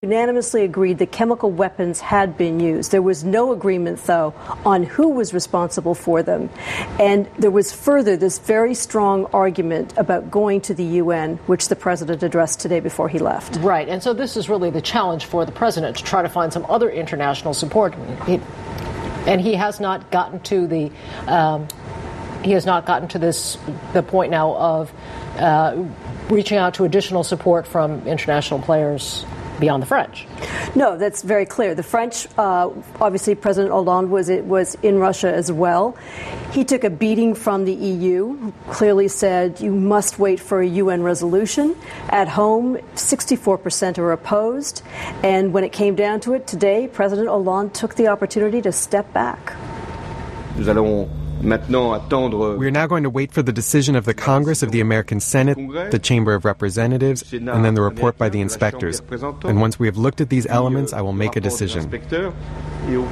Unanimously agreed that chemical weapons had been used. There was no agreement, though, on who was responsible for them. And there was further this very strong argument about going to the UN, which the president addressed today before he left. Right. And so this is really the challenge for the president, to try to find some other international support. And he has not gotten to the point now of reaching out to additional support from international players beyond the French. No, that's very clear. The French, obviously President Hollande was in Russia as well. He took a beating from the EU, who clearly said you must wait for a UN resolution. At home, 64% are opposed. And when it came down to it today, President Hollande took the opportunity to step back. We are now going to wait for the decision of the Congress, of the American Senate, the Chamber of Representatives, and then the report by the inspectors. And once we have looked at these elements, I will make a decision.